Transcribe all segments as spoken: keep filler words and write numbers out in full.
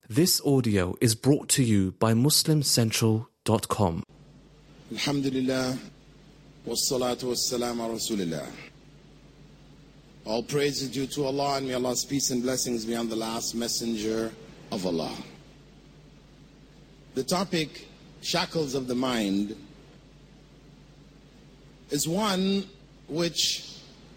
This audio is brought to you by Muslim Central dot com. Alhamdulillah, wassalatu wassalamu ala Rasulillah. All praise is due to Allah, and may Allah's peace and blessings be on the last messenger of Allah. The topic, shackles of the mind, is one which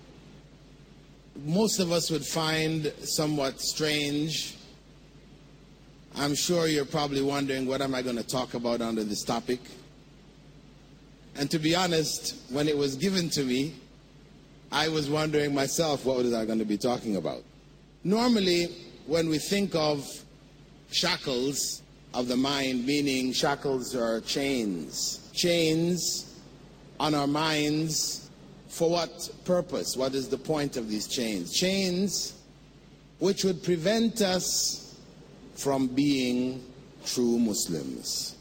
most of us would find somewhat strange. I'm sure you're probably wondering, what am I going to talk about under this topic? And to be honest, when it was given to me, I was wondering myself, what was I going to be talking about? Normally, when we think of shackles of the mind, meaning shackles are chains, chains on our minds, for what purpose? What is the point of these chains? Chains which would prevent us from being true Muslims.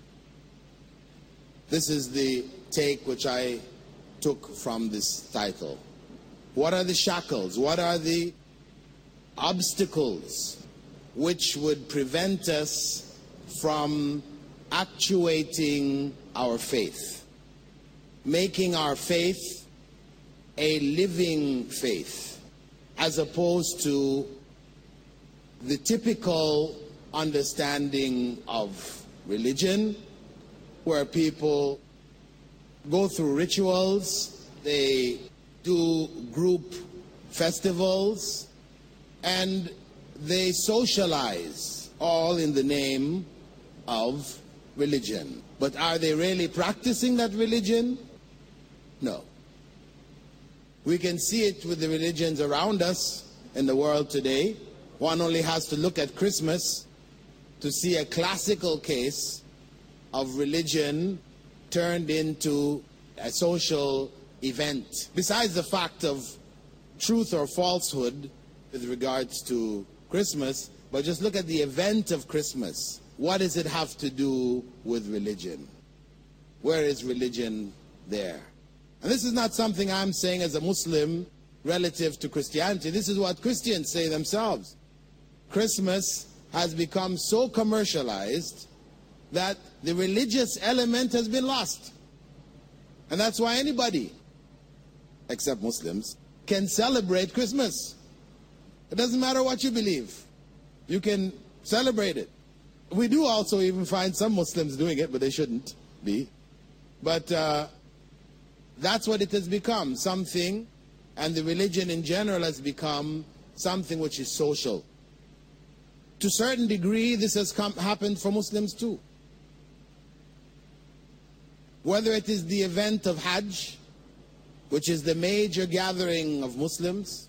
This is the take which I took from this title. What are the shackles? What are the obstacles which would prevent us from actuating our faith, making our faith a living faith, as opposed to the typical understanding of religion, where people go through rituals, they do group festivals, and they socialize, all in the name of religion. But are they really practicing that religion? No. We can see it with the religions around us in the world today. One only has to look at Christmas to see a classical case of religion turned into a social event. Besides the fact of truth or falsehood with regards to Christmas, but just look at the event of Christmas. What does it have to do with religion? Where is religion there? And this is not something I'm saying as a Muslim relative to Christianity. This is what Christians say themselves. Christmas has become so commercialized that the religious element has been lost. And that's why anybody, except Muslims, can celebrate Christmas. It doesn't matter what you believe. You can celebrate it. We do also even find some Muslims doing it, but they shouldn't be. But uh, that's what it has become, something, and the religion in general has become something which is social. To a certain degree, this has come, happened for Muslims too. Whether it is the event of Hajj, which is the major gathering of Muslims,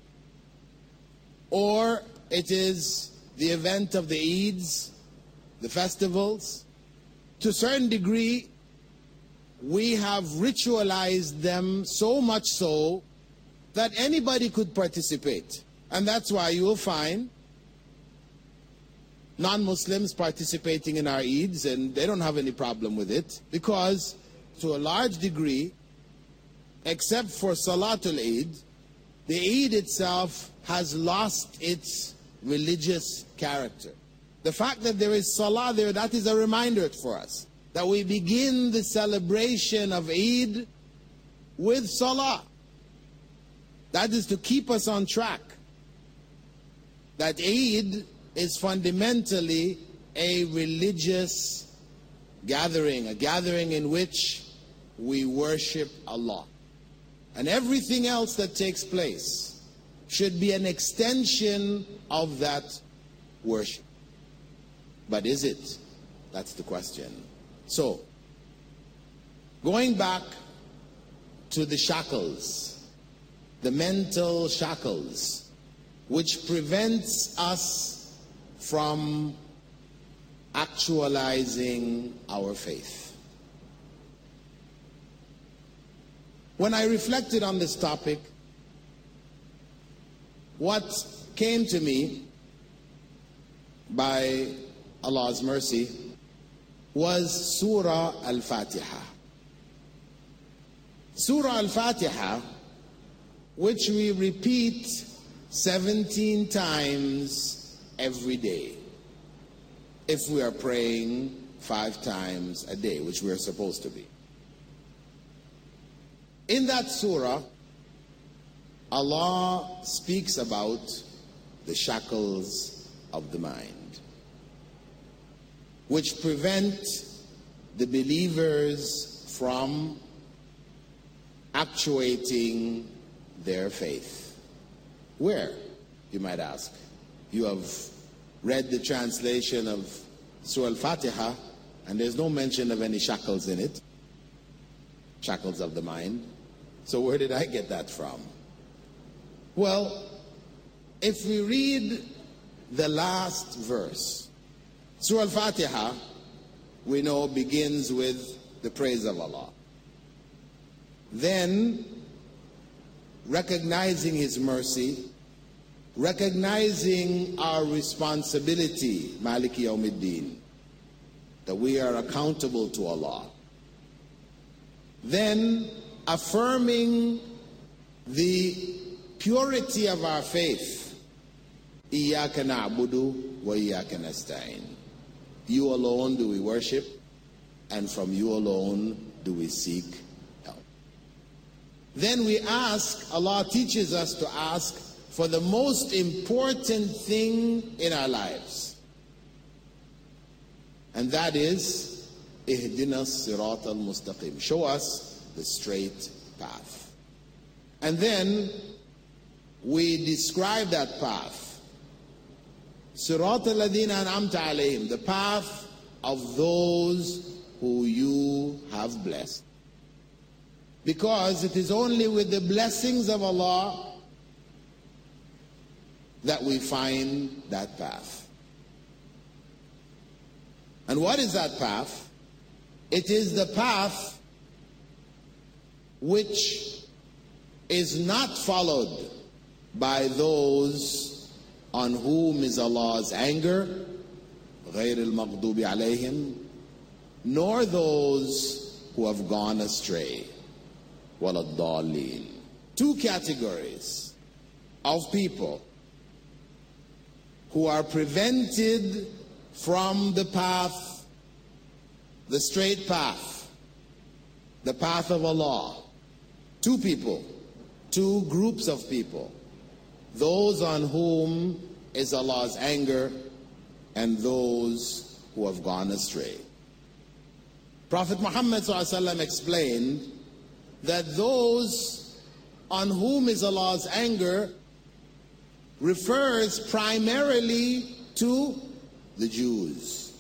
or it is the event of the Eids, the festivals, to a certain degree, we have ritualized them so much so that anybody could participate. And that's why you will find non-Muslims participating in our Eids, and they don't have any problem with it, because to a large degree, except for Salatul Eid, the Eid itself has lost its religious character. The fact that there is Salah there, that is a reminder for us that we begin the celebration of Eid with Salah. That is to keep us on track. That Eid is fundamentally a religious gathering, a gathering in which we worship Allah. And everything else that takes place should be an extension of that worship. But is it? That's the question. So, going back to the shackles, the mental shackles, which prevents us from actualizing our faith. When I reflected on this topic, what came to me by Allah's mercy was Surah Al-Fatiha. Surah Al-Fatiha, which we repeat seventeen times every day. if we are praying five times a day, which we are supposed to be. In that surah, Allah speaks about the shackles of the mind, which prevent the believers from actuating their faith. Where, you might ask? You have read the translation of Surah Al-Fatiha, and there's no mention of any shackles in it. Shackles of the mind. So where did I get that from? Well, if we read the last verse, Surah Al-Fatiha, we know begins with the praise of Allah. Then, recognizing His mercy, recognizing our responsibility, Maliki Yawmiddin, that we are accountable to Allah. Then, affirming the purity of our faith, Iyyaka na'budu wa iyyaka nasta'in. You alone do we worship, and from you alone do we seek help. Then we ask, Allah teaches us to ask for the most important thing in our lives. And that is, Ihdina as-sirat al-mustaqim. Show us the straight path. And then we describe that path. Sirat al-ladina an'amta alayhim, the path of those who you have blessed. Because it is only with the blessings of Allah that we find that path. And what is that path? It is the path which is not followed by those on whom is Allah's anger, غَيْرِ الْمَغْضُوبِ عَلَيْهِمْ, nor those who have gone astray, وَلَا الضَّالِّينَ. Two categories of people who are prevented from the path, the straight path, the path of Allah. Two people, two groups of people. Those on whom is Allah's anger, and those who have gone astray. Prophet Muhammad ﷺ explained that those on whom is Allah's anger refers primarily to the Jews.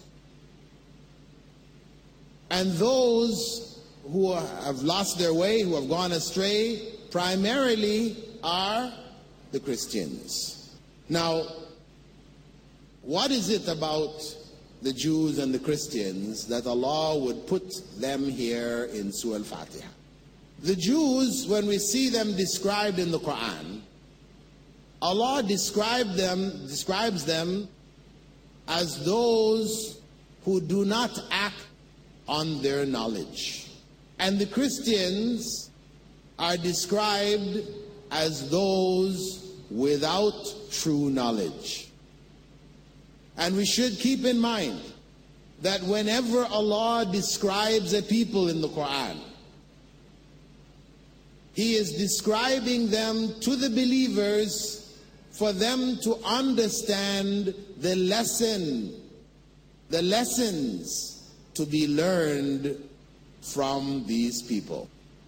And those who have lost their way, who have gone astray, primarily are the Christians. Now, what is it about the Jews and the Christians that Allah would put them here in Surah Al-Fatiha? The Jews, when we see them described in the Quran, Allah described them, describes them as those who do not act on their knowledge. And the Christians are described as those without true knowledge. And we should keep in mind that whenever Allah describes a people in the Quran, He is describing them to the believers for them to understand the lesson, the lessons to be learned from these people.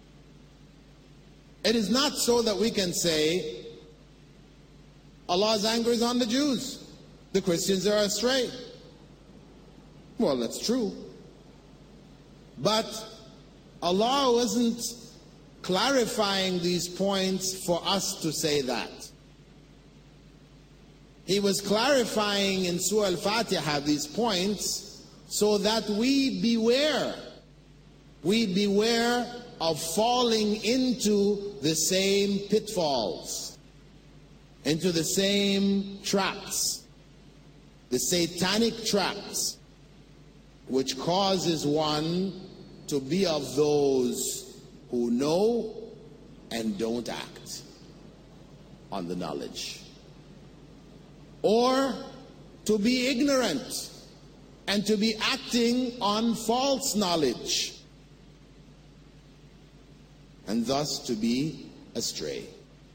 It is not so that we can say Allah's anger is on the Jews, the Christians are astray. Well, that's true. But Allah wasn't clarifying these points for us to say that. He was clarifying in Surah Al-Fatiha these points so that we beware. We beware of falling into the same pitfalls, into the same traps, the satanic traps, which causes one to be of those who know and don't act on the knowledge, or to be ignorant and to be acting on false knowledge, and thus to be astray.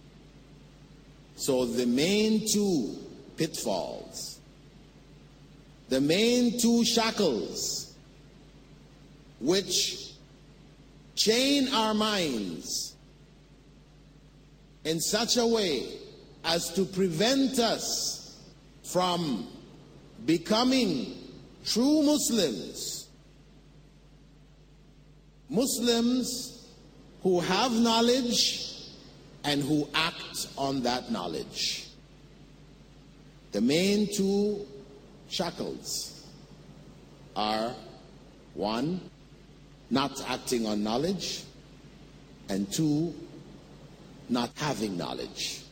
So the main two pitfalls, the main two shackles which chain our minds in such a way as to prevent us from becoming true Muslims, Muslims who have knowledge and who act on that knowledge. The main two shackles are, one, not acting on knowledge, and two, not having knowledge.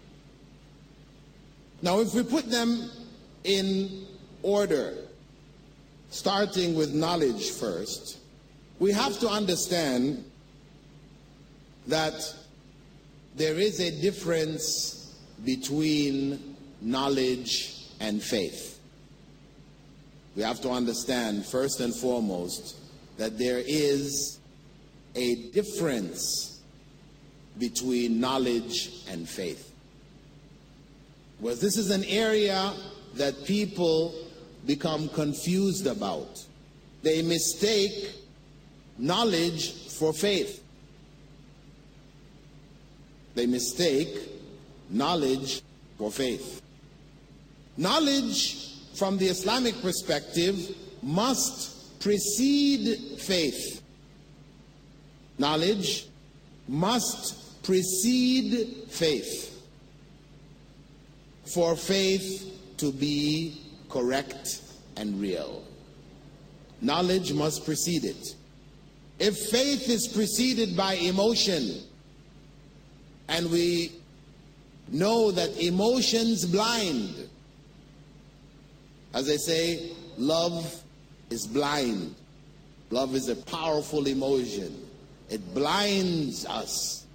Now, if we put them in order, starting with knowledge first, we have to understand that there is a difference between knowledge and faith. We have to understand, first and foremost, that there is a difference between knowledge and faith. Well, this is an area that people become confused about. They mistake knowledge for faith. They mistake knowledge for faith. Knowledge, from the Islamic perspective, must precede faith. Knowledge must precede faith for faith to be correct and real. Knowledge must precede it. If faith is preceded by emotion, and we know that emotions blind, as they say, love is blind. Love is a powerful emotion. It blinds us.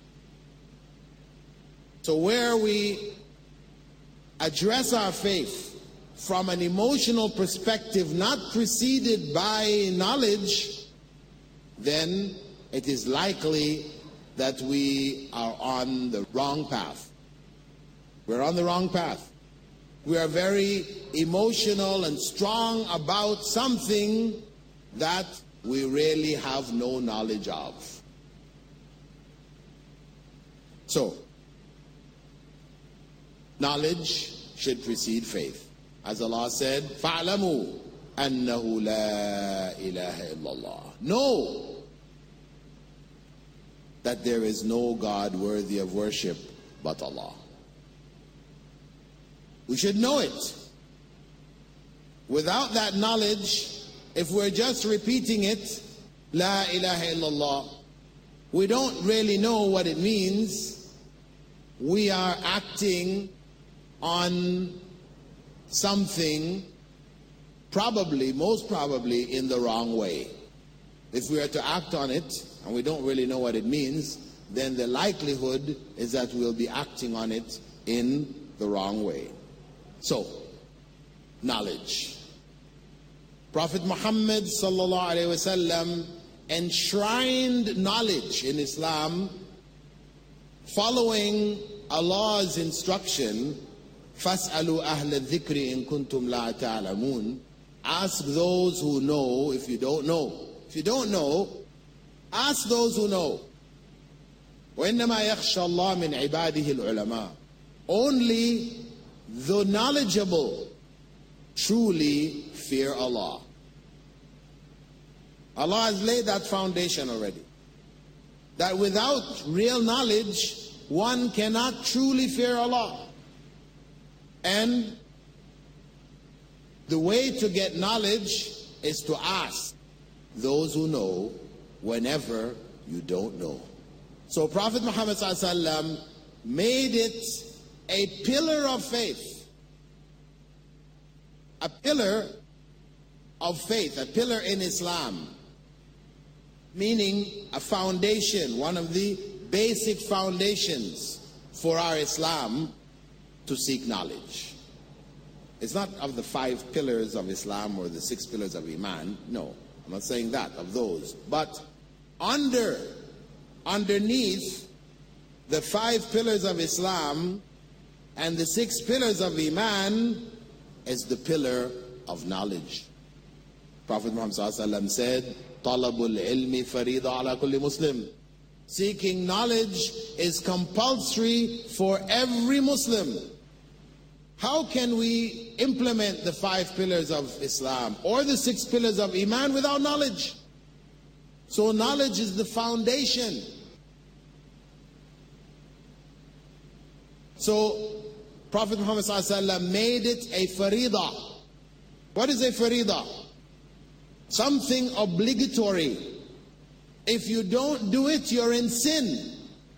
So where we address our faith from an emotional perspective, not preceded by knowledge, then it is likely that we are on the wrong path. We're on the wrong path. We are very emotional and strong about something that we really have no knowledge of. So, knowledge should precede faith. As Allah said, فَاعْلَمُوا أَنَّهُ لَا إِلَهَ إِلَّا اللَّهِ. Know that there is no God worthy of worship but Allah. We should know it. Without that knowledge, if we're just repeating it, La ilaha illallah, we don't really know what it means. We are acting on something, probably, most probably, in the wrong way. If we are to act on it, and we don't really know what it means, then the likelihood is that we'll be acting on it in the wrong way. So, knowledge. Prophet Muhammad sallallahu alaihi wasallam enshrined knowledge in Islam, following Allah's instruction, فَاسْأَلُوا أَهْلَ الذِّكْرِ إِن كُنْتُمْ لَا تَعْلَمُونَ. Ask those who know if you don't know. If you don't know, ask those who know. وَإِنَّمَا يَخْشَى اللَّهَ مِنْ عِبَادِهِ الْعُلَمَاءِ. Only the knowledgeable truly fear Allah. Allah has laid that foundation already. That without real knowledge, one cannot truly fear Allah. And the way to get knowledge is to ask those who know whenever you don't know. So Prophet Muhammad sallallahu alaihi wasallam made it a pillar of faith. A pillar of faith, a pillar in Islam. Meaning a foundation, one of the basic foundations for our Islam, to seek knowledge. It's not of the five pillars of Islam or the six pillars of Iman. No, I'm not saying that, of those. But under, underneath the five pillars of Islam and the six pillars of Iman is the pillar of knowledge. Prophet Muhammad said, Talabul ilmi farida ala kulli Muslim. Seeking knowledge is compulsory for every Muslim. How can we implement the five pillars of Islam or the six pillars of Iman without knowledge? So knowledge is the foundation. So Prophet Muhammad made it a farida. What is a farida? Something obligatory. If you don't do it, you're in sin.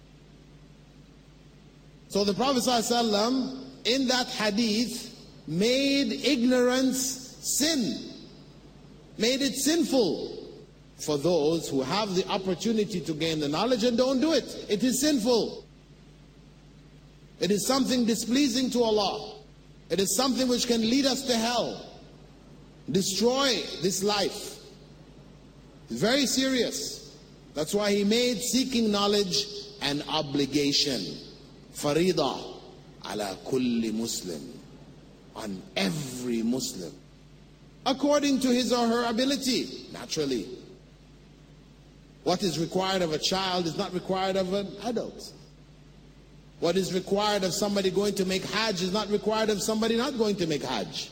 So the Prophet ﷺ, in that hadith, made ignorance sin, made it sinful for those who have the opportunity to gain the knowledge and don't do it. It is sinful. It is something displeasing to Allah. It is something which can lead us to hell, destroy this life. It's very serious. That's why he made seeking knowledge an obligation. Farida ala kulli Muslim, on every Muslim, according to his or her ability, naturally. What is required of a child is not required of an adult. What is required of somebody going to make Hajj is not required of somebody not going to make Hajj.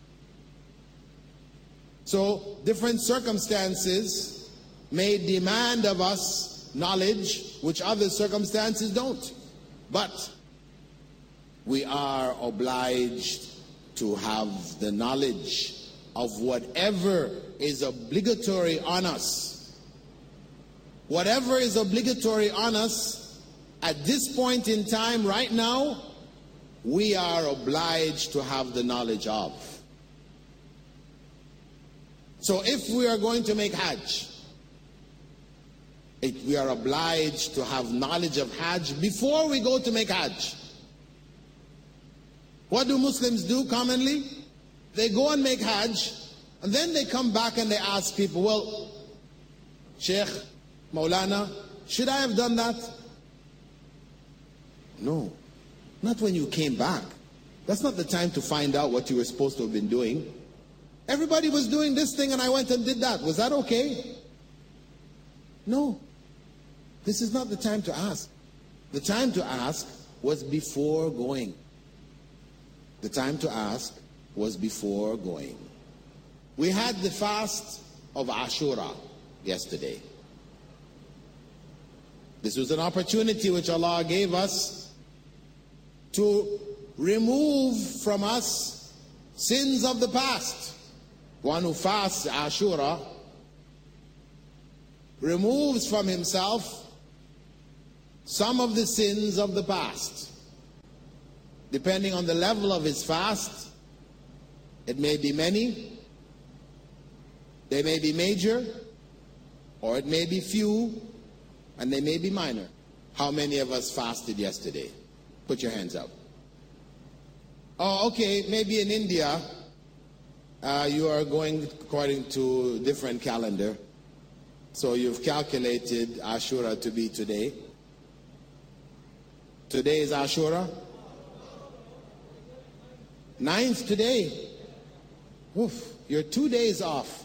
So different circumstances may demand of us knowledge which other circumstances don't. But we are obliged to have the knowledge of whatever is obligatory on us. Whatever is obligatory on us at this point in time, right now, we are obliged to have the knowledge of. So if we are going to make Hajj, it, we are obliged to have knowledge of Hajj before we go to make Hajj. What do Muslims do commonly? They go and make Hajj, and then they come back and they ask people, well, Sheikh, Maulana, should I have done that? No, not when you came back. That's not the time to find out what you were supposed to have been doing. Everybody was doing this thing and I went and did that. Was that okay? No. This is not the time to ask. The time to ask was before going. The time to ask was before going. We had the fast of Ashura yesterday. This was an opportunity which Allah gave us to remove from us sins of the past. One who fasts Ashura removes from himself some of the sins of the past. Depending on the level of his fast, it may be many, they may be major, or it may be few, and they may be minor. How many of us fasted yesterday? Put your hands up. Oh, okay, maybe in India, uh, you are going according to a different calendar. So you've calculated Ashura to be today. Today is Ashura. Ninth today. Oof, you're two days off.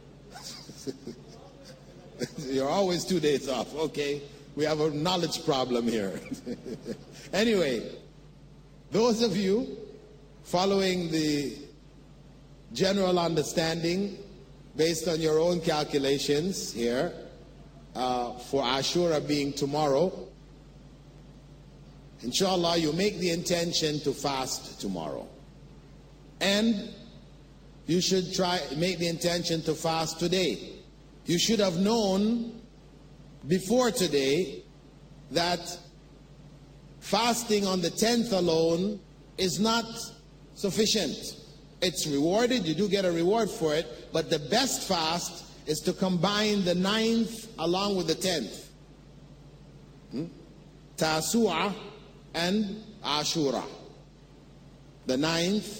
You're always two days off. Okay, we have a knowledge problem here. Anyway, those of you following the general understanding based on your own calculations here uh, for Ashura being tomorrow, inshallah, you make the intention to fast tomorrow. And you should try make the intention to fast today. You should have known before today that fasting on the tenth alone is not sufficient. It's rewarded, you do get a reward for it, but the best fast is to combine the ninth along with the tenth. Hmm? Tasu'ah and Ashura. The ninth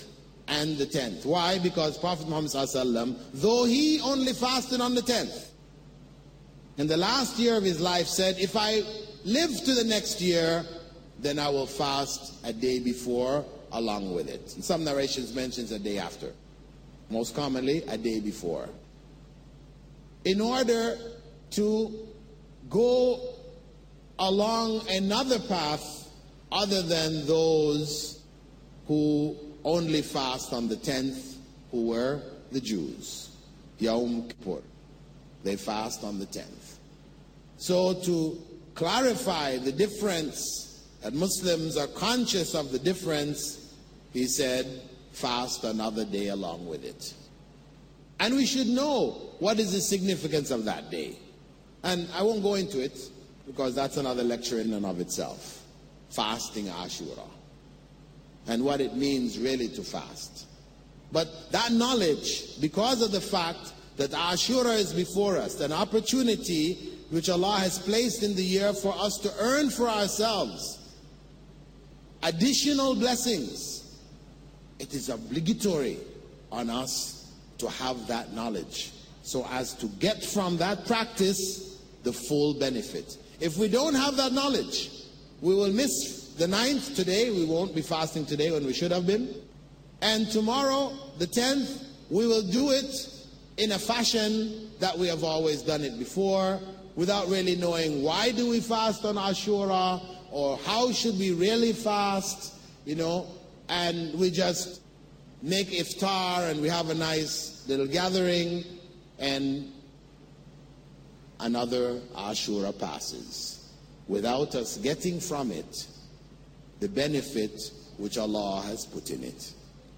and the tenth. Why? Because Prophet Muhammad ﷺ, though he only fasted on the tenth, in the last year of his life said, if I live to the next year, then I will fast a day before along with it. In some narrations mentions a day after. Most commonly, a day before. In order to go along another path other than those who only fast on the tenth, who were the Jews. Yawm Kippur. They fast on the tenth. So to clarify the difference, that Muslims are conscious of the difference, he said, fast another day along with it. And we should know what is the significance of that day. And I won't go into it, because that's another lecture in and of itself. Fasting Ashura. And what it means really to fast. But that knowledge, because of the fact that Ashura is before us, an opportunity which Allah has placed in the year for us to earn for ourselves additional blessings, it is obligatory on us to have that knowledge, so as to get from that practice the full benefit. If we don't have that knowledge, we will miss the ninth today. We won't be fasting today when we should have been. And tomorrow, the tenth, we will do it in a fashion that we have always done it before, without really knowing why do we fast on Ashura, or how should we really fast, you know, and we just make iftar and we have a nice little gathering, and another Ashura passes without us getting from it the benefit which Allah has put in it.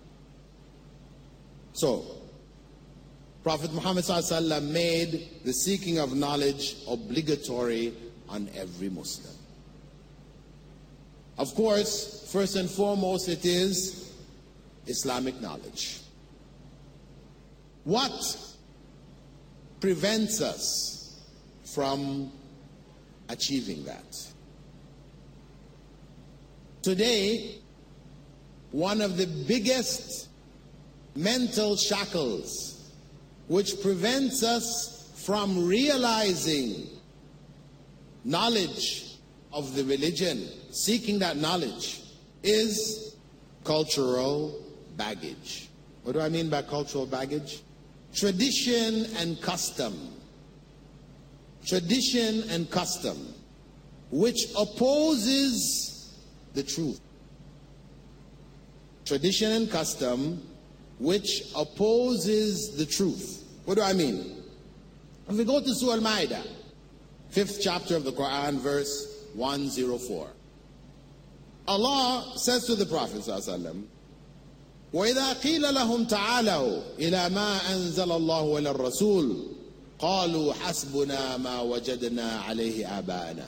So, Prophet Muhammad ﷺ made the seeking of knowledge obligatory on every Muslim. Of course, first and foremost, it is Islamic knowledge. What prevents us from achieving that? Today, one of the biggest mental shackles which prevents us from realizing knowledge of the religion, seeking that knowledge, is cultural baggage. What do I mean by cultural baggage? Tradition and custom. Tradition and custom, which opposes the truth. Tradition and custom which opposes the truth. What do I mean? If we go to Surah Al-Ma'idah, fifth chapter of the Quran, verse one oh four. Allah says to the Prophet ﷺ, وَإِذَا قِيلَ لَهُمْ تَعَالَوْا إِلَى مَا أَنزَلَ اللَّهُ وَإِلَى الرَّسُولِ قَالُوا حَسْبُنَا مَا وَجَدْنَا عَلَيْهِ آبَاءَنَا.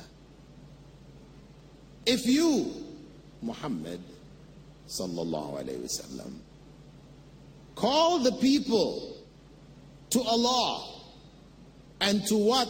If you, Muhammad sallallahu alayhi wa sallam, call the people to Allah and to what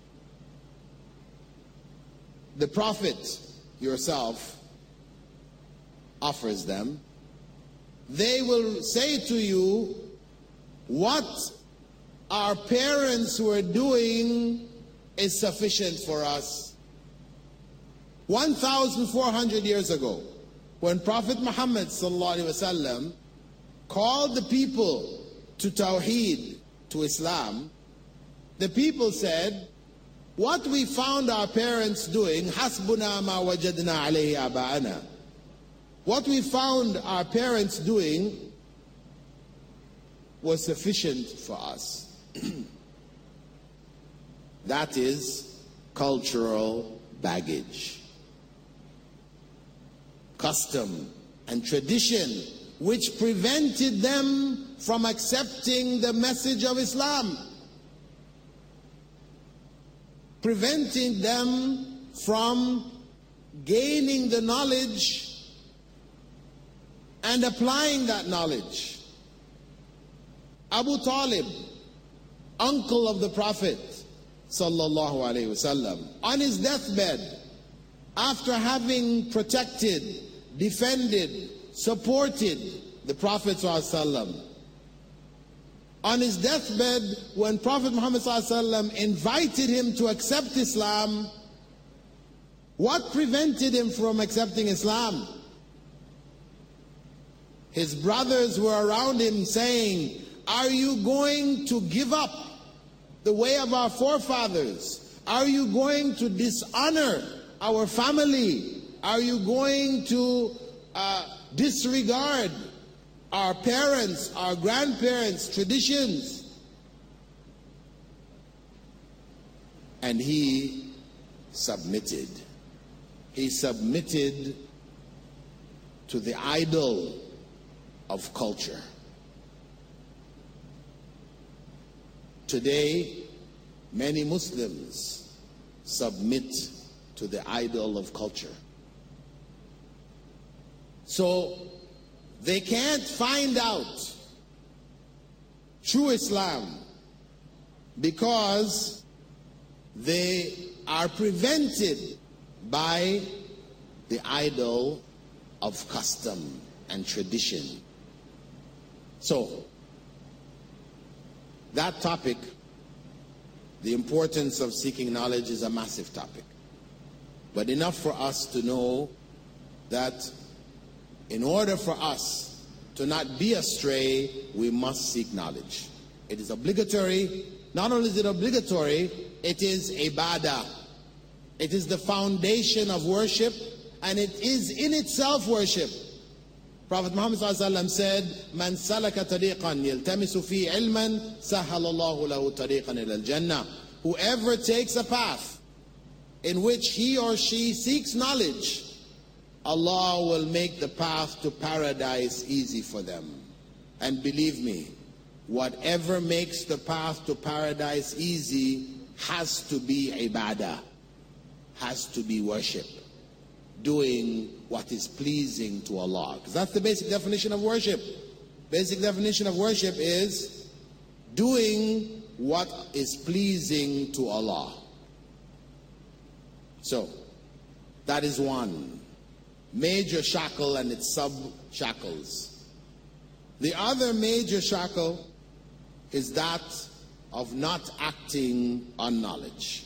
the Prophet yourself offers them, they will say to you, what our parents were doing is sufficient for us. one thousand four hundred years ago, when Prophet Muhammad sallallahu alaihi wasallam called the people to Tawheed, to Islam, the people said, what we found our parents doing, hasbuna ma wajadna alayhi aba'ana. What we found our parents doing was sufficient for us. That is cultural baggage. Custom and tradition which prevented them from accepting the message of Islam, preventing them from gaining the knowledge and applying that knowledge. Abu Talib, uncle of the Prophet sallallahu alaihi wasallam, on his deathbed, after having protected, defended, supported the Prophet ﷺ. On his deathbed, when Prophet Muhammad ﷺ invited him to accept Islam, what prevented him from accepting Islam? His brothers were around him saying, "Are you going to give up the way of our forefathers? Are you going to dishonor our family? Are you going to uh, disregard our parents, our grandparents' traditions?" And he submitted. He submitted to the idol of culture. Today, many Muslims submit to the idol of culture. So they can't find out true Islam because they are prevented by the idol of custom and tradition. So, that topic, the importance of seeking knowledge, is a massive topic. But enough for us to know that in order for us to not be astray, we must seek knowledge. It is obligatory. Not only is it obligatory, it is ibadah. It is the foundation of worship, and it is in itself worship. Prophet Muhammad ﷺ said, "Man salaka tariqan yaltamisu fi ilman, sahhalallahu lahu tariqan ila al-jannah." Whoever takes a path in which he or she seeks knowledge, Allah will make the path to paradise easy for them. And believe me, whatever makes the path to paradise easy has to be ibadah, has to be worship, doing what is pleasing to Allah. Because that's the basic definition of worship. Basic definition of worship is doing what is pleasing to Allah. So, that is one major shackle and its sub-shackles. The other major shackle is that of not acting on knowledge.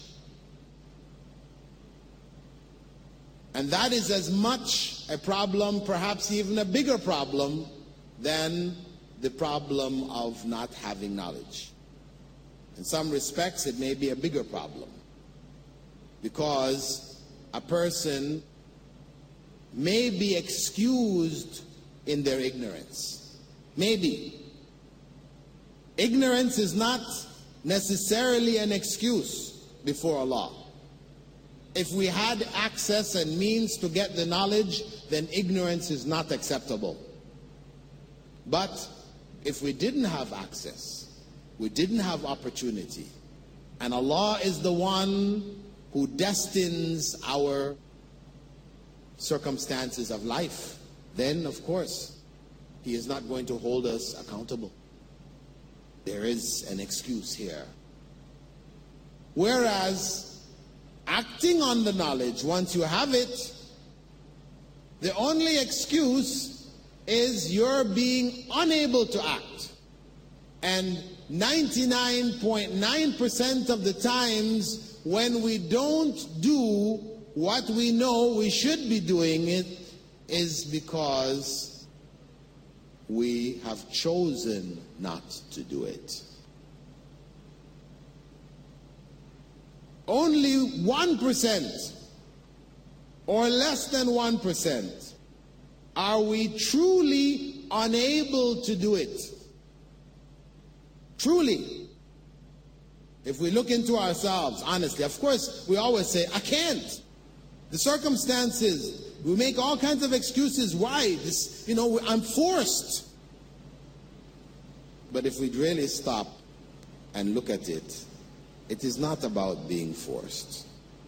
And that is as much a problem, perhaps even a bigger problem, than the problem of not having knowledge. In some respects, it may be a bigger problem, because a person may be excused in their ignorance. Maybe. Ignorance is not necessarily an excuse before Allah. If we had access and means to get the knowledge, then ignorance is not acceptable. But if we didn't have access, we didn't have opportunity, and Allah is the one who destines our circumstances of life, then of course He is not going to hold us accountable. There is an excuse here. Whereas acting on the knowledge, once you have it, the only excuse is you're being unable to act. And ninety-nine point nine percent of the times when we don't do what we know we should be doing, it is because we have chosen not to do it. Only one percent or less than one percent are we truly unable to do it. Truly. If we look into ourselves, honestly, of course, we always say, I can't. The circumstances, we make all kinds of excuses. Why? This, you know, I'm forced. But if we really stop and look at it, it is not about being forced.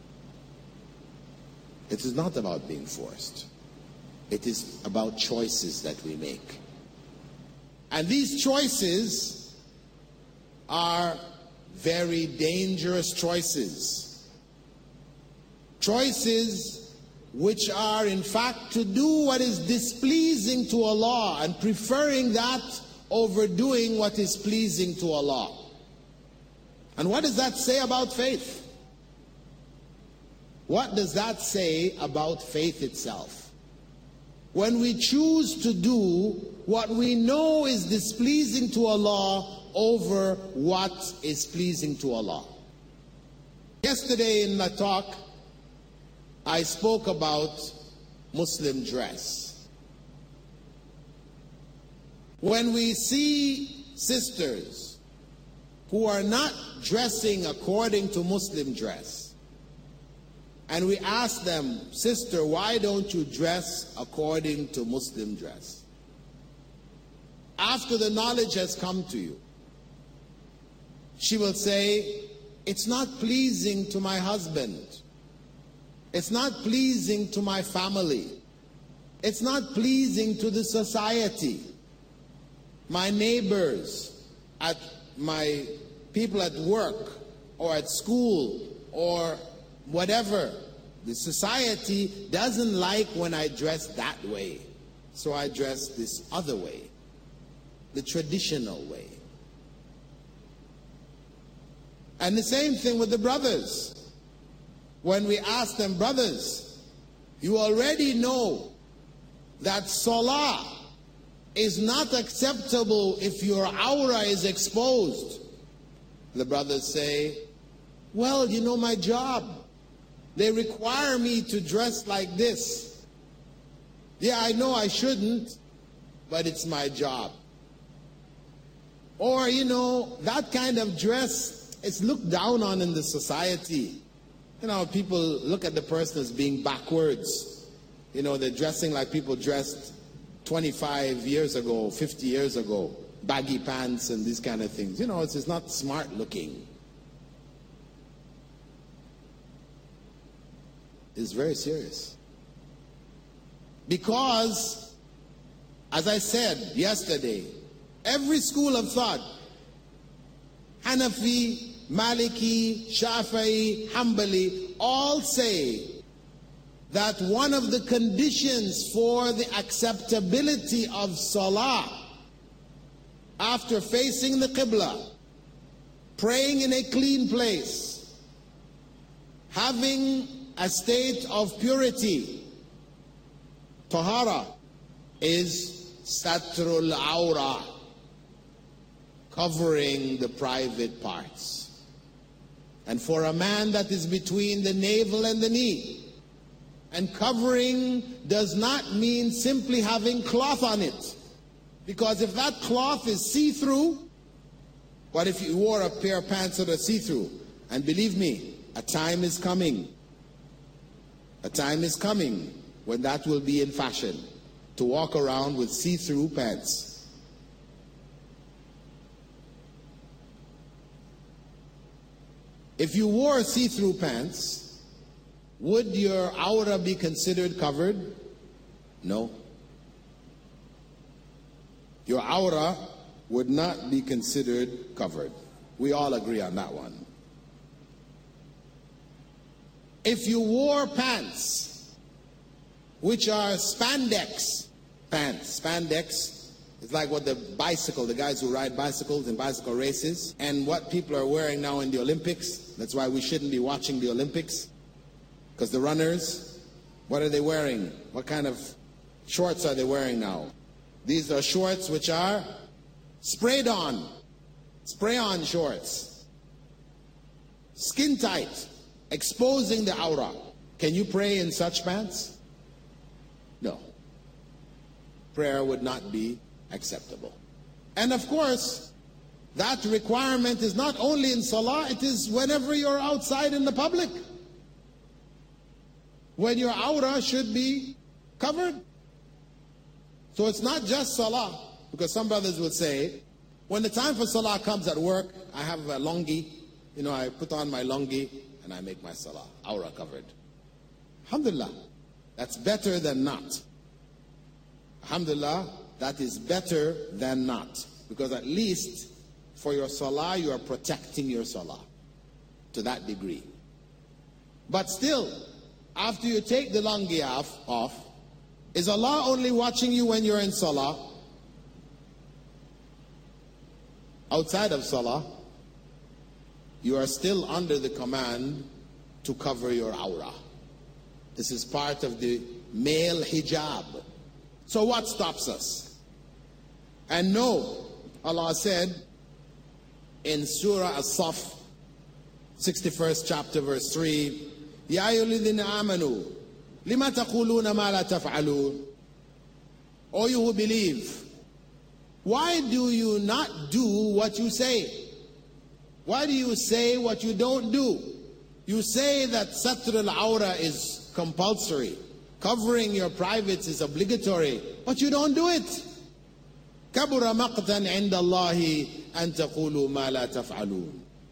It is not about being forced. It is about choices that we make. And these choices are very dangerous choices. Choices which are in fact to do what is displeasing to Allah and preferring that over doing what is pleasing to Allah. And what does that say about faith? What does that say about faith itself? When we choose to do what we know is displeasing to Allah over what is pleasing to Allah. Yesterday in my talk, I spoke about Muslim dress. When we see sisters who are not dressing according to Muslim dress, and we ask them, sister, why don't you dress according to Muslim dress? After the knowledge has come to you, she will say, it's not pleasing to my husband. It's not pleasing to my family. It's not pleasing to the society. My neighbors, at my people at work or at school or whatever, the society doesn't like when I dress that way. So I dress this other way, the traditional way. And the same thing with the brothers. When we ask them, brothers, you already know that salah is not acceptable if your aura is exposed. The brothers say, well, you know my job. They require me to dress like this. Yeah, I know I shouldn't, but it's my job. Or, you know, that kind of dress is looked down on in the society. You know, people look at the person as being backwards. You know, they're dressing like people dressed twenty-five years ago, fifty years ago. Baggy pants and these kind of things. You know, it's, it's not smart looking. It's very serious. Because, as I said yesterday, every school of thought, Hanafi, Maliki, Shafi'i, Hanbali, all say that one of the conditions for the acceptability of salah after facing the Qibla, praying in a clean place, having a state of purity, tahara, is satrul awra, covering the private parts. And for a man, that is between the navel and the knee. And covering does not mean simply having cloth on it. Because if that cloth is see-through, what if you wore a pair of pants that are see-through? And believe me, a time is coming. A time is coming when that will be in fashion, to walk around with see-through pants. If you wore see-through pants, would your aura be considered covered? No. Your aura would not be considered covered. We all agree on that one. If you wore pants, which are spandex pants, spandex, it's like what the bicycle, the guys who ride bicycles in bicycle races, and what people are wearing now in the Olympics. That's why we shouldn't be watching the Olympics. Because the runners, what are they wearing? What kind of shorts are they wearing now? These are shorts which are sprayed on. Spray-on shorts. Skin tight. Exposing the aura. Can you pray in such pants? No. Prayer would not be acceptable. And of course, that requirement is not only in salah, it is whenever you're outside in the public, when your aura should be covered. So it's not just salah, because some brothers would say, when the time for salah comes at work, I have a lungi, you know, I put on my lungi and I make my salah, aura covered. Alhamdulillah, that's better than not. Alhamdulillah, that is better than not. Because at least for your salah, you are protecting your salah to that degree. But still, after you take the langi off, off, is Allah only watching you when you're in salah? Outside of salah, you are still under the command to cover your awrah. This is part of the male hijab. So what stops us? And no, Allah said in Surah As-Saf, sixty-first chapter, verse three, Ya ayyuhalladhina amanu, lima taquluna ma la taf'alun. O you who believe, why do you not do what you say? Why do you say what you don't do? You say that satr al-awra is compulsory, covering your privates is obligatory, but you don't do it. كبر مقتا عند الله أن تقولوا ما لا تفعلون.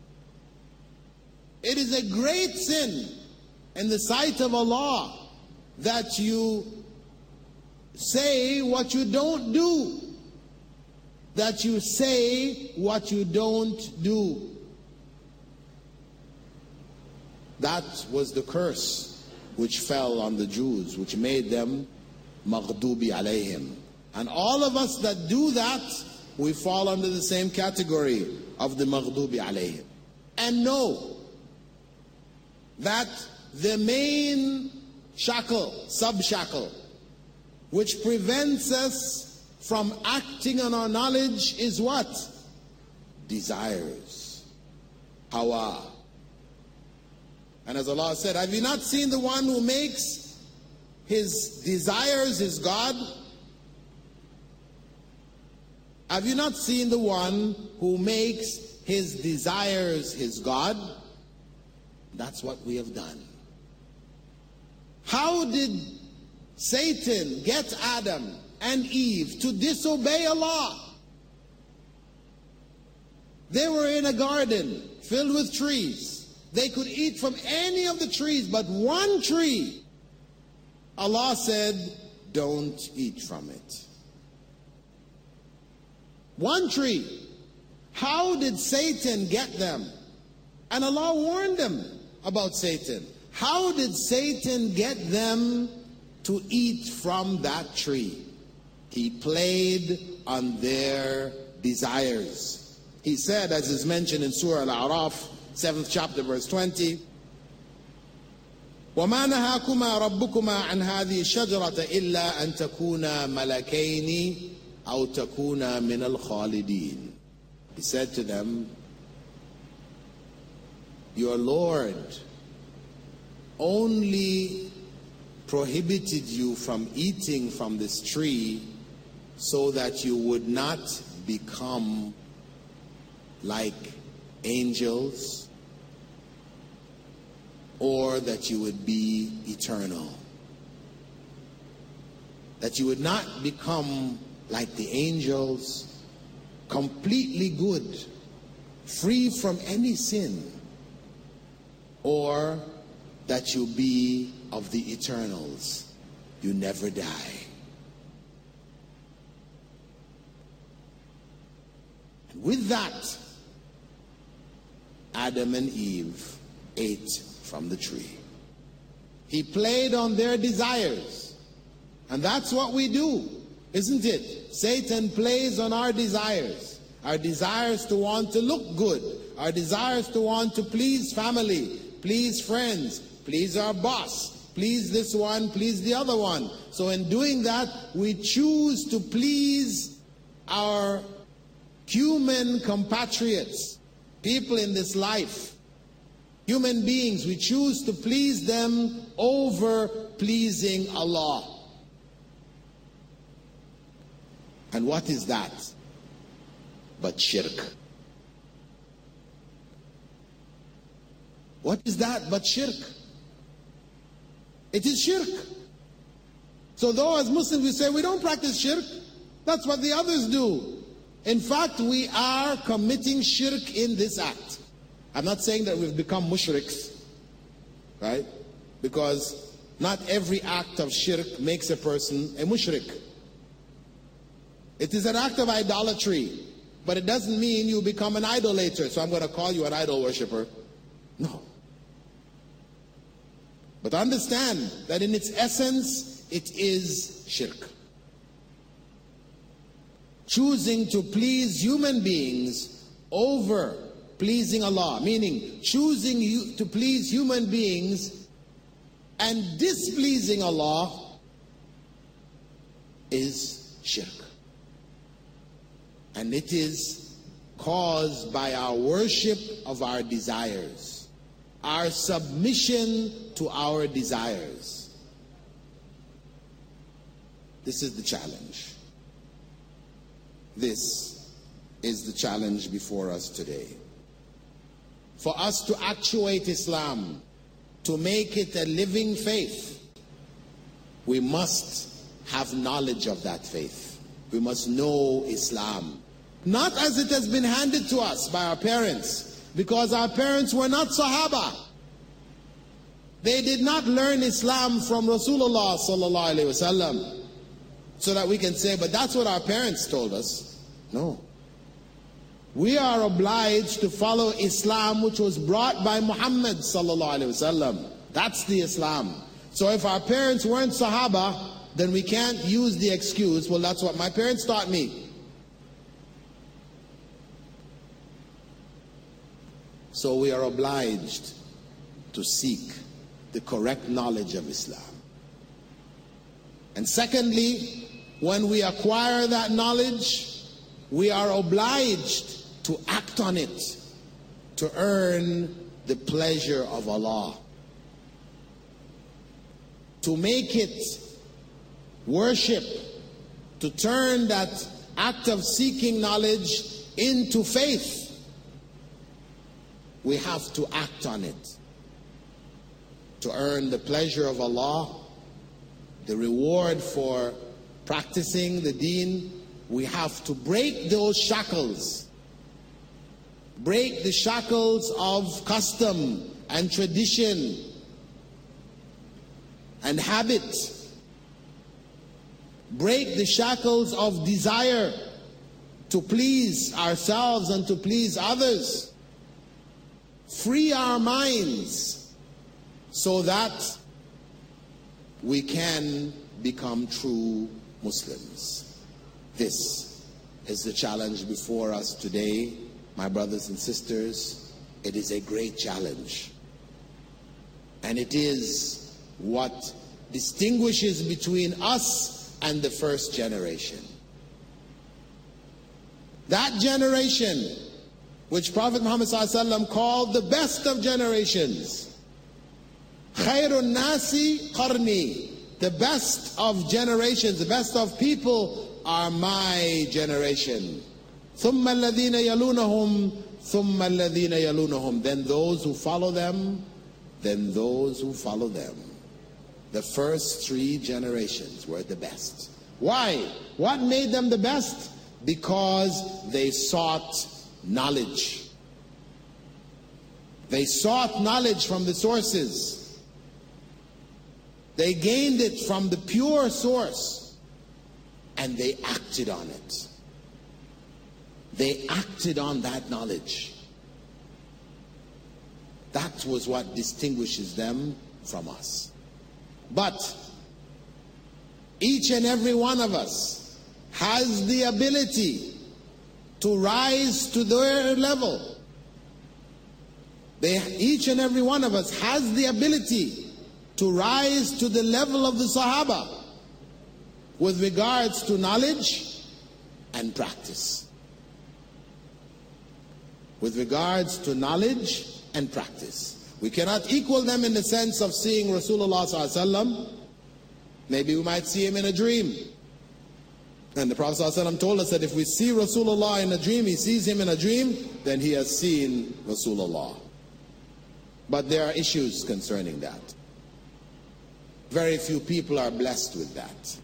It is a great sin in the sight of Allah that you say what you don't do. That you say what you don't do. That was the curse which fell on the Jews, which made them maghdubi alayhim. And all of us that do that, we fall under the same category of the maghdubi alayhim. And know that the main shackle, sub-shackle, which prevents us from acting on our knowledge is what? Desires. Hawa. And as Allah said, have you not seen the one who makes his desires his God? Have you not seen the one who makes his desires his God? That's what we have done. How did Satan get Adam and Eve to disobey Allah? They were in a garden filled with trees. They could eat from any of the trees, but one tree, Allah said, don't eat from it. One tree. How did Satan get them? And Allah warned them about Satan. How did Satan get them to eat from that tree? He played on their desires. He said, as is mentioned in Surah Al-A'raf, seventh chapter, verse twenty, وَمَا نَهَاكُمَا رَبُّكُمَا عَنْ هَذِهِ الشَّجَرَةَ إِلَّا أَن تَكُونَا مَلَكَيْنِ أَوْ تَكُونَا مِنَ الْخَالِدِينَ. He said to them, your Lord only prohibited you from eating from this tree so that you would not become like angels, or that you would be eternal. That you would not become like the angels, completely good, free from any sin, or that you be of the eternals, you never die. And with that, Adam and Eve ate from the tree. He played on their desires. And that's what we do, isn't it? Satan plays on our desires. Our desires to want to look good. Our desires to want to please family, please friends, please our boss, please this one, please the other one. So in doing that, we choose to please our human compatriots, people in this life, human beings. We choose to please them over pleasing Allah. And what is that but shirk? What is that but shirk? It is shirk. So though as Muslims we say we don't practice shirk, that's what the others do. In fact, we are committing shirk in this act. I'm not saying that we've become mushriks, right? Because not every act of shirk makes a person a mushrik. It is an act of idolatry, but it doesn't mean you become an idolater. So I'm going to call you an idol worshiper. No. But understand that in its essence, it is shirk. Choosing to please human beings over pleasing Allah, meaning choosing you to please human beings and displeasing Allah is shirk. And it is caused by our worship of our desires, our submission to our desires. This is the challenge. This is the challenge before us today. For us to actuate Islam, to make it a living faith, we must have knowledge of that faith. We must know Islam. Not as it has been handed to us by our parents, because our parents were not Sahaba. They did not learn Islam from Rasulullah sallallahu alaihi wasallam, so that we can say, but that's what our parents told us. No. We are obliged to follow Islam which was brought by Muhammad sallallahu alaihi wasallam. That's the Islam. So if our parents weren't Sahaba, then we can't use the excuse, well, that's what my parents taught me. So we are obliged to seek the correct knowledge of Islam. And secondly, when we acquire that knowledge, we are obliged to act on it, to earn the pleasure of Allah, to make it worship, to turn that act of seeking knowledge into faith. We have to act on it to earn the pleasure of Allah, the reward for practicing the deen. We have to break those shackles, break the shackles of custom and tradition and habit, break the shackles of desire to please ourselves and to please others. Free our minds so that we can become true Muslims. This is the challenge before us today, my brothers and sisters. It is a great challenge. And it is what distinguishes between us and the first generation. That generation which Prophet Muhammad ﷺ called the best of generations. Khairun nasi qarni. The best of generations, the best of people are my generation. ثُمَّ الَّذِينَ يَلُونَهُمْ ثُمَّ الَّذِينَ يَلُونَهُمْ. Then those who follow them, then those who follow them. The first three generations were the best. Why? What made them the best? Because they sought knowledge. They sought knowledge from the sources. They gained it from the pure source, and they acted on it. They acted on that knowledge. That was what distinguishes them from us. But each and every one of us has the ability to rise to their level. They, each and every one of us has the ability to rise to the level of the Sahaba with regards to knowledge and practice. With regards to knowledge and practice. We cannot equal them in the sense of seeing Rasulullah sallallahu alaihi wasallam. Maybe we might see him in a dream. And the Prophet ﷺ told us that if we see Rasulullah in a dream, he sees him in a dream, then he has seen Rasulullah. But there are issues concerning that. Very few people are blessed with that.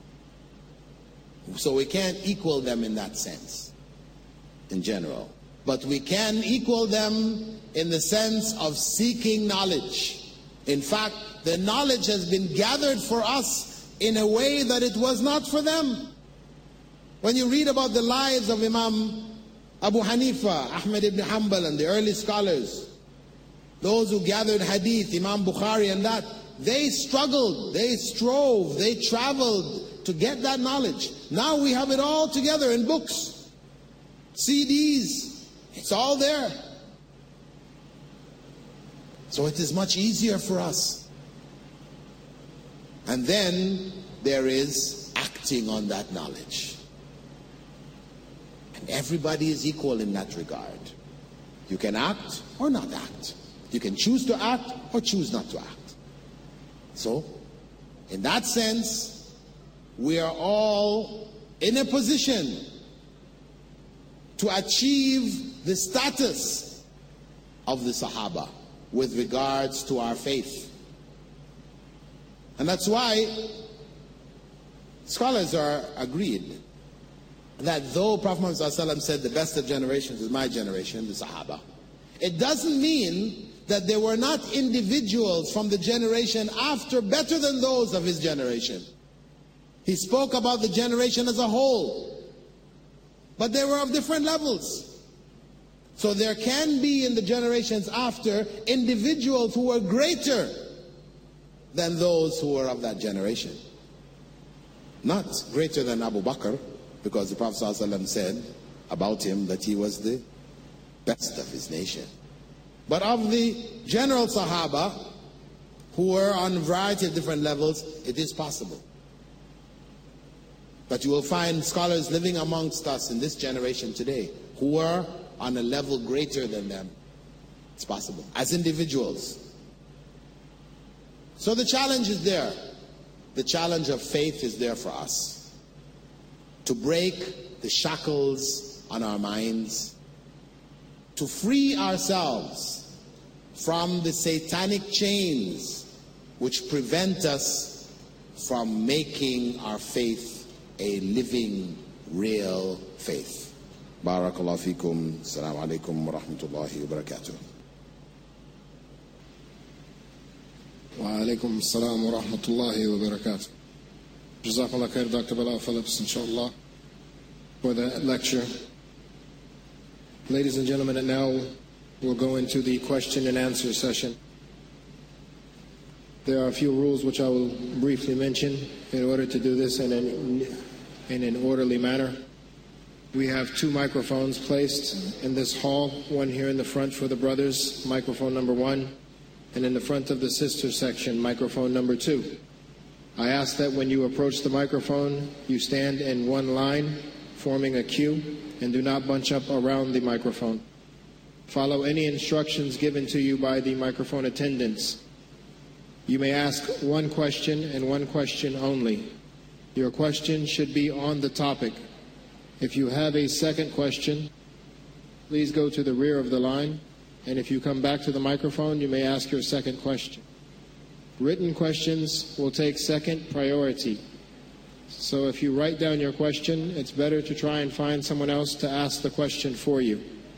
So we can't equal them in that sense, in general. But we can equal them in the sense of seeking knowledge. In fact, the knowledge has been gathered for us in a way that it was not for them. When you read about the lives of Imam Abu Hanifa, Ahmad ibn Hanbal, and the early scholars, those who gathered hadith, Imam Bukhari and that, They struggled, they strove, they traveled to get that knowledge. Now we have it all together in books, C Ds, it's all there. So it is much easier for us. And then there is acting on that knowledge. And everybody is equal in that regard. You can act or not act. You can choose to act or choose not to act. So, in that sense, we are all in a position to achieve the status of the Sahaba with regards to our faith. And that's why scholars are agreed that though Prophet Muhammad ﷺ said the best of generations is my generation, the Sahaba, it doesn't mean that there were not individuals from the generation after better than those of his generation. He spoke about the generation as a whole, but they were of different levels. So there can be in the generations after individuals who were greater than those who were of that generation. Not greater than Abu Bakr, because the Prophet ﷺ said about him that he was the best of his nation. But of the general Sahaba, who were on a variety of different levels, it is possible. But you will find scholars living amongst us in this generation today who were on a level greater than them. It's possible, as individuals. So the challenge is there. The challenge of faith is there for us. To break the shackles on our minds, to free ourselves from the satanic chains which prevent us from making our faith a living, real faith. Barakallahu feekum. Assalamu alaikum wa rahmatullahi wa barakatuh. Wa alaikum assalam wa rahmatullahi wa barakatuh. Jazakallah khair, Doctor Bilal Phillips, inshallah, for the lecture. Ladies and gentlemen, and now we'll go into the question and answer session. There are a few rules which I will briefly mention in order to do this in an, in an orderly manner. We have two microphones placed in this hall, one here in the front for the brothers, microphone number one, and in the front of the sister section, microphone number two. I ask that when you approach the microphone, you stand in one line, forming a queue, and do not bunch up around the microphone. Follow any instructions given to you by the microphone attendants. You may ask one question and one question only. Your question should be on the topic. If you have a second question, please go to the rear of the line, and if you come back to the microphone, you may ask your second question. Written questions will take second priority. So if you write down your question, it's better to try and find someone else to ask the question for you.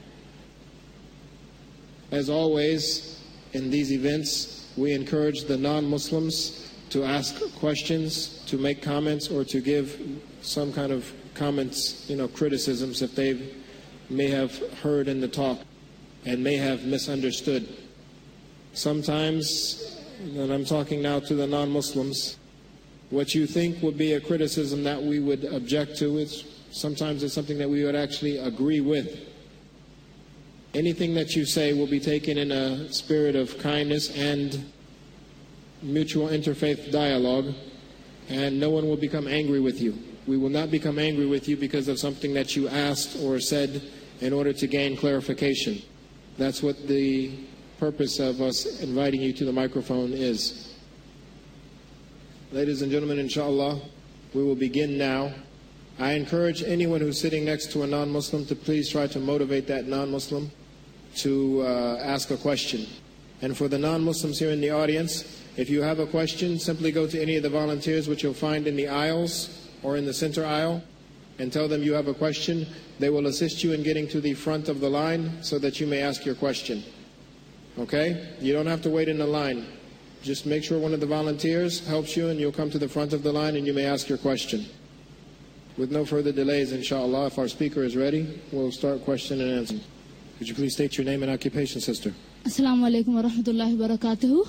As always, in these events, we encourage the non-Muslims to ask questions, to make comments, or to give some kind of comments, you know, criticisms if they may have heard in the talk and may have misunderstood. Sometimes, and I'm talking now to the non-Muslims, what you think would be a criticism that we would object to is sometimes it's something that we would actually agree with. Anything that you say will be taken in a spirit of kindness and mutual interfaith dialogue, and no one will become angry with you. We will not become angry with you because of something that you asked or said in order to gain clarification. That's what the purpose of us inviting you to the microphone is. Ladies and gentlemen, inshallah, we will begin now. I encourage anyone who's sitting next to a non-Muslim to please try to motivate that non-Muslim to uh, ask a question. And for the non-Muslims here in the audience, if you have a question, simply go to any of the volunteers which you'll find in the aisles or in the center aisle and tell them you have a question. They will assist you in getting to the front of the line so that you may ask your question. Okay? You don't have to wait in the line. Just make sure one of the volunteers helps you and you'll come to the front of the line and you may ask your question. With no further delays, inshallah, if our speaker is ready, we'll start question and answer. Could you please state your name and occupation, sister? Assalamu alaikum wa rahmatullahi wa barakatuhu.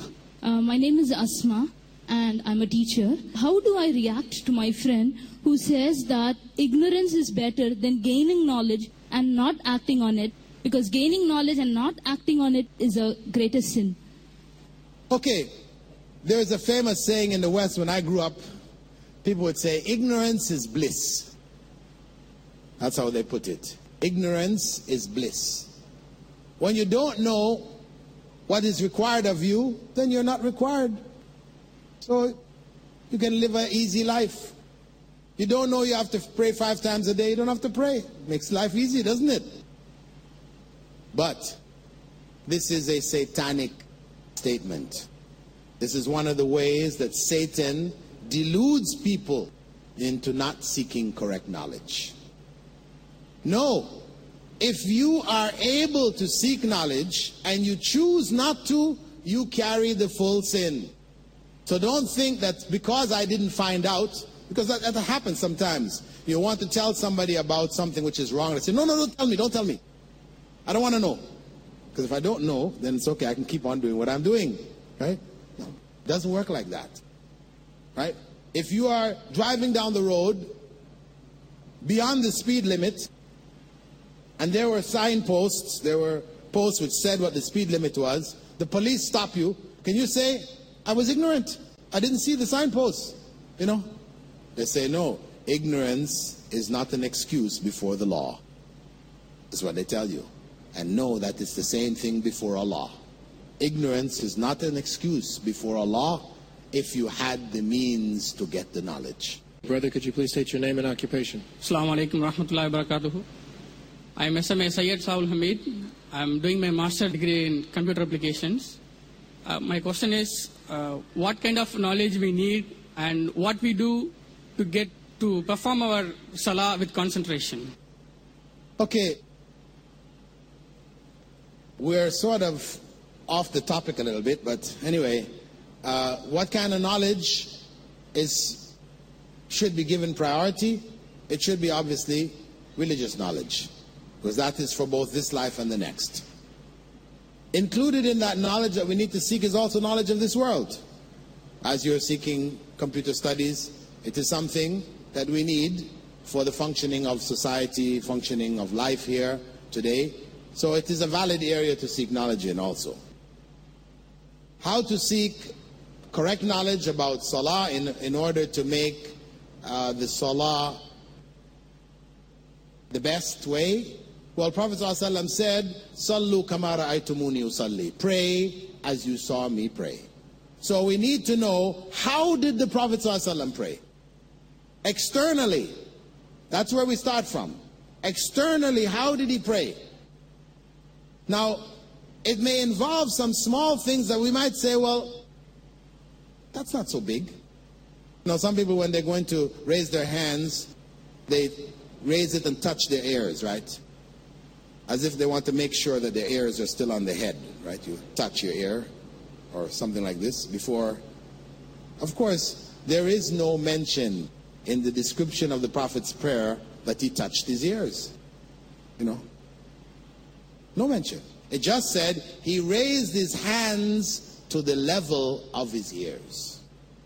Uh, my name is Asma, and I'm a teacher. How do I react to my friend who says that ignorance is better than gaining knowledge and not acting on it, because gaining knowledge and not acting on it is a greater sin? Okay, there's a famous saying in the West when I grew up. People would say, ignorance is bliss. That's how they put it. Ignorance is bliss. When you don't know what is required of you, then you're not required. So you can live an easy life. You don't know you have to pray five times a day, you don't have to pray. Makes life easy, doesn't it? But this is a satanic statement. This is one of the ways that Satan deludes people into not seeking correct knowledge. No. If you are able to seek knowledge and you choose not to, you carry the full sin. So don't think that because I didn't find out, because that, that happens sometimes. You want to tell somebody about something which is wrong. They say, no, no, don't tell me, don't tell me. I don't want to know. Because if I don't know, then it's okay, I can keep on doing what I'm doing. Right? No, it doesn't work like that. Right? If you are driving down the road beyond the speed limit, and there were signposts, there were posts which said what the speed limit was, the police stop you, can you say, I was ignorant, I didn't see the signposts? You know? They say, no, ignorance is not an excuse before the law. That's what they tell you. And know that it's the same thing before Allah. Ignorance is not an excuse before Allah if you had the means to get the knowledge. Brother, could you please state your name and occupation? Assalamu alaikum rahmatullahi wa barakatuhu. I am S M A Syed Saul Hamid. I am doing my master's degree in computer applications. Uh, my question is, uh, what kind of knowledge we need and what we do to get to perform our salah with concentration? Okay. We're sort of off the topic a little bit, but anyway, uh, what kind of knowledge is should be given priority? It should be obviously religious knowledge, because that is for both this life and the next. Included in that knowledge that we need to seek is also knowledge of this world. As you're seeking computer studies, it is something that we need for the functioning of society, functioning of life here today. So it is a valid area to seek knowledge in also. How to seek correct knowledge about salah in, in order to make uh, the salah the best way? Well, Prophet ﷺ said, Sallu kama ra'aytumuni usalli. Pray as you saw me pray. So we need to know, how did the Prophet ﷺ pray? Externally. That's where we start from. Externally, how did he pray? Now, it may involve some small things that we might say, well, that's not so big. You know, some people, when they're going to raise their hands, they raise it and touch their ears, right? As if they want to make sure that their ears are still on the head, right? You touch your ear or something like this before. Of course, there is no mention in the description of the Prophet's prayer that he touched his ears. You know? No mention. It just said he raised his hands to the level of his ears,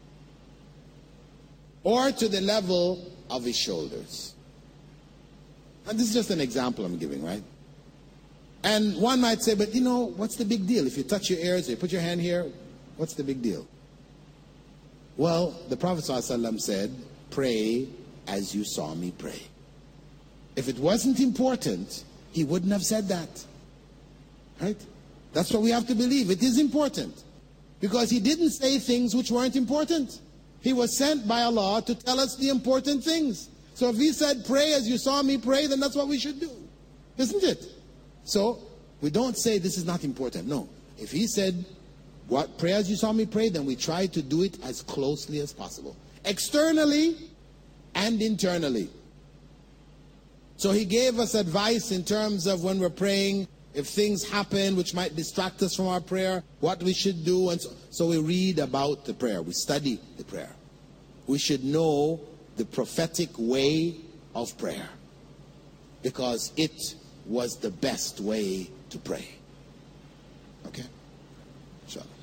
or to the level of his shoulders. And this is just an example I'm giving, right? And one might say, but you know, what's the big deal? If you touch your ears, or you put your hand here, what's the big deal? Well, the Prophet ﷺ said, pray as you saw me pray. If it wasn't important, he wouldn't have said that. Right? That's what we have to believe. It is important. Because he didn't say things which weren't important. He was sent by Allah to tell us the important things. So if he said, pray as you saw me pray, then that's what we should do. Isn't it? So, we don't say this is not important. No. If he said, what, pray as you saw me pray, then we try to do it as closely as possible. Externally and internally. So he gave us advice in terms of when we're praying, if things happen which might distract us from our prayer, what we should do. And so, so we read about the prayer. We study the prayer. We should know the prophetic way of prayer, because it was the best way to pray. Okay? Inshallah.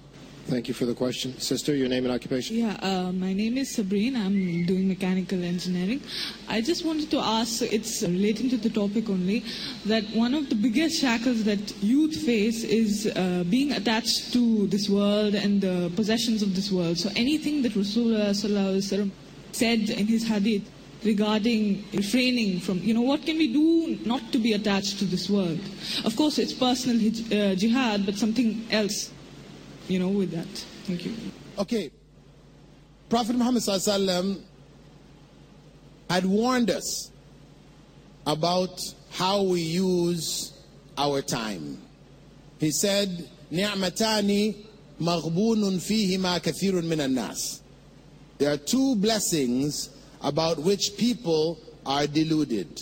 Thank you for the question. Sister, your name and occupation? Yeah, uh, my name is Sabrine. I'm doing mechanical engineering. I just wanted to ask, it's relating to the topic only, that one of the biggest shackles that youth face is uh, being attached to this world and the possessions of this world. So anything that Rasulullah Sallallahu Alaihi Wasallam said in his hadith regarding refraining from, you know, what can we do not to be attached to this world? Of course, it's personal uh, jihad, but something else, you know, with that. Thank you. Okay. Prophet Muhammad Sallallahu Alaihi Wasallam had warned us about how we use our time. He said, "Ni'matani maghbunun fihima kathirun minan nas." There are two blessings about which people are deluded.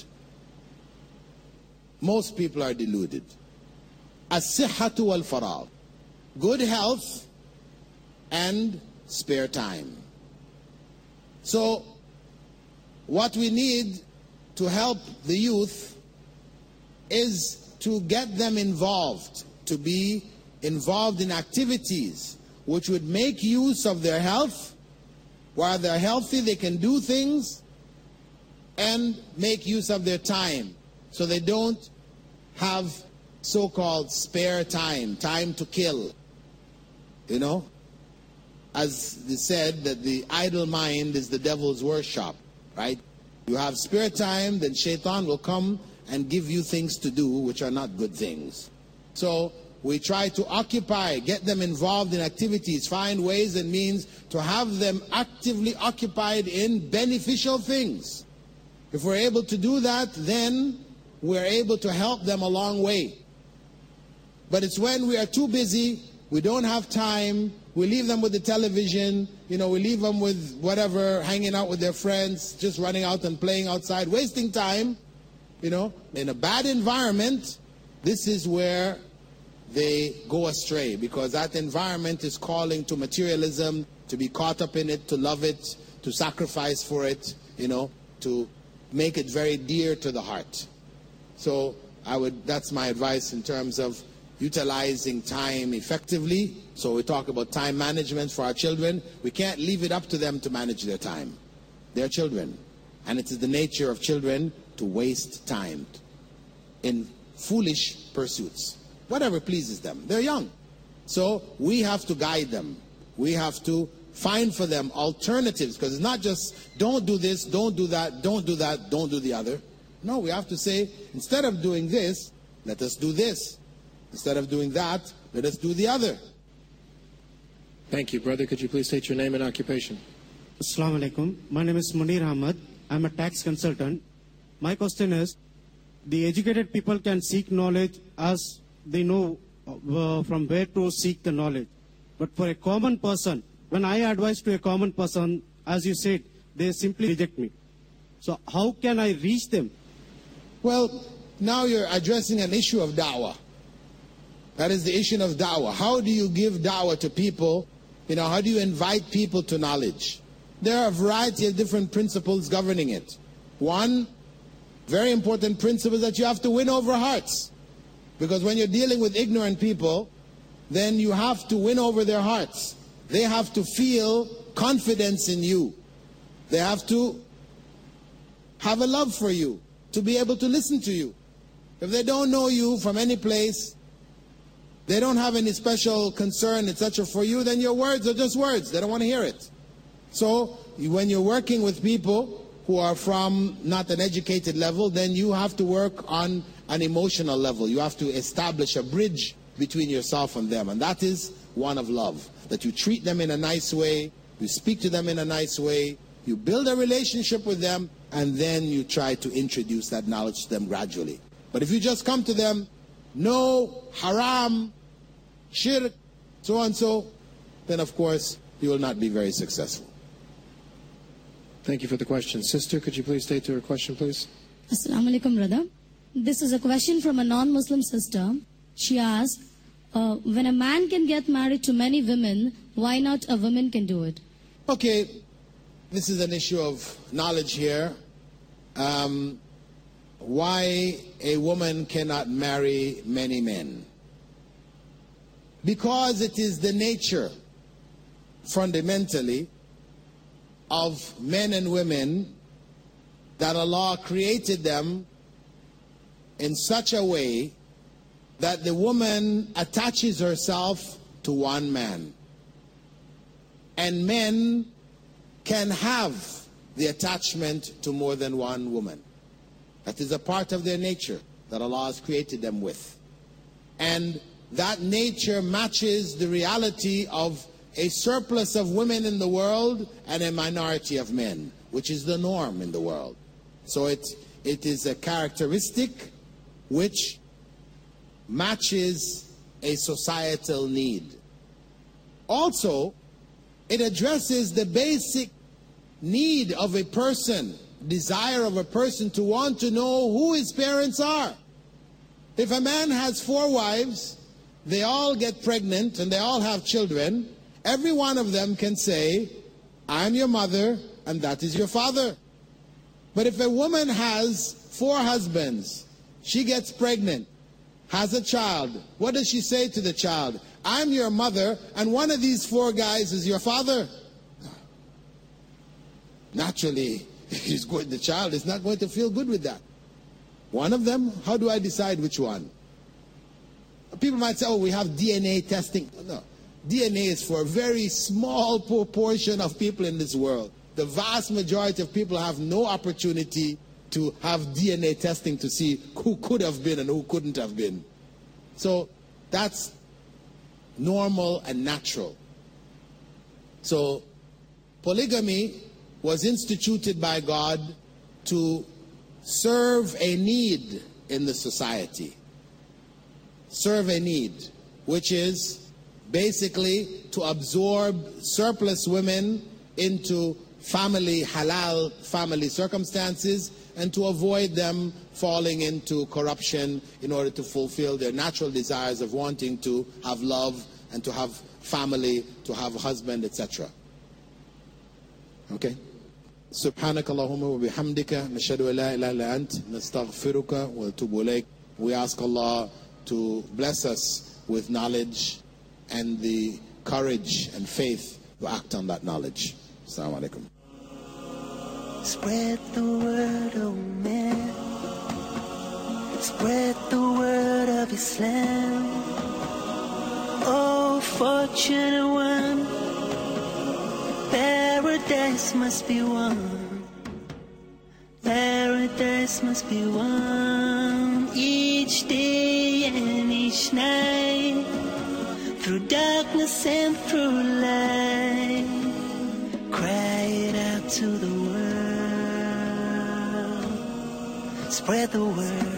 Most people are deluded. As-sihhatu wal-faragh. Good health and spare time. So, what we need to help the youth is to get them involved, to be involved in activities which would make use of their health. While they're healthy, they can do things and make use of their time, so they don't have so-called spare time, time to kill. You know, as they said, that the idle mind is the devil's workshop, right? You have spare time, then shaitan will come and give you things to do which are not good things. So we try to occupy, get them involved in activities, find ways and means to have them actively occupied in beneficial things. If we're able to do that, then we're able to help them a long way. But it's when we are too busy, we don't have time, we leave them with the television, you know, we leave them with whatever, hanging out with their friends, just running out and playing outside, wasting time, you know. In a bad environment, this is where they go astray, because that environment is calling to materialism, to be caught up in it, to love it, to sacrifice for it, you know, to make it very dear to the heart. So I would, that's my advice in terms of utilizing time effectively. So we talk about time management for our children. We can't leave it up to them to manage their time. They're children. And it is the nature of children to waste time in foolish pursuits. Whatever pleases them. They're young. So we have to guide them. We have to find for them alternatives, because it's not just don't do this, don't do that, don't do that, don't do the other. No, we have to say, instead of doing this, let us do this. Instead of doing that, let us do the other. Thank you. Brother, could you please state your name and occupation? Assalamu alaikum. My name is Munir Ahmad. I'm a tax consultant. My question is, the educated people can seek knowledge as they know uh, from where to seek the knowledge. But for a common person, when I advise to a common person, as you said, they simply reject me. So how can I reach them? Well, now you're addressing an issue of da'wah. That is the issue of da'wah. How do you give da'wah to people? You know, how do you invite people to knowledge? There are a variety of different principles governing it. One very important principle is that you have to win over hearts. Because when you're dealing with ignorant people, then you have to win over their hearts. They have to feel confidence in you. They have to have a love for you, to be able to listen to you. If they don't know you from any place, they don't have any special concern, et cetera for you, then your words are just words. They don't want to hear it. So when you're working with people who are from not an educated level, then you have to work on an emotional level. You have to establish a bridge between yourself and them. And that is one of love. That you treat them in a nice way, you speak to them in a nice way, you build a relationship with them, and then you try to introduce that knowledge to them gradually. But if you just come to them, no, haram, shirk, so and so, then of course you will not be very successful. Thank you for the question. Sister, could you please state your question, please? Assalamu alaikum, brother. This is a question from a non-Muslim sister. She asked, uh, when a man can get married to many women, why not a woman can do it? Okay, this is an issue of knowledge here. Um, why a woman cannot marry many men? Because it is the nature fundamentally of men and women that Allah created them in such a way that the woman attaches herself to one man. And men can have the attachment to more than one woman. That is a part of their nature that Allah has created them with. And that nature matches the reality of a surplus of women in the world and a minority of men, which is the norm in the world. So it, it is a characteristic which matches a societal need. Also, it addresses the basic need of a person, desire of a person to want to know who his parents are. If a man has four wives, they all get pregnant and they all have children, every one of them can say, I'm your mother and that is your father. But if a woman has four husbands, she gets pregnant, has a child, what does she say to the child? I'm your mother and one of these four guys is your father. Naturally, he's going, the child is not going to feel good with that. One of them, how do I decide which one? People might say, oh, we have D N A testing. No, D N A is for a very small proportion of people in this world. The vast majority of people have no opportunity to have D N A testing to see who could have been and who couldn't have been. So that's normal and natural. So polygamy was instituted by God to serve a need in the society. Serve a need, which is basically to absorb surplus women into family, halal family circumstances, and to avoid them falling into corruption in order to fulfill their natural desires of wanting to have love and to have family, to have a husband, et cetera. Okay? سبحانك اللهم وبحمدك نشهد أن لا إله إلا أنت نستغفرك ونتوب إليك. We ask Allah to bless us with knowledge and the courage and faith to act on that knowledge. Assalamu alaikum. Spread the word, oh man. Spread the word of Islam. Oh, fortunate one. Paradise must be won. Paradise must be won. Each day and each night. Through darkness and through light. Cry it out to the world. Spread the word.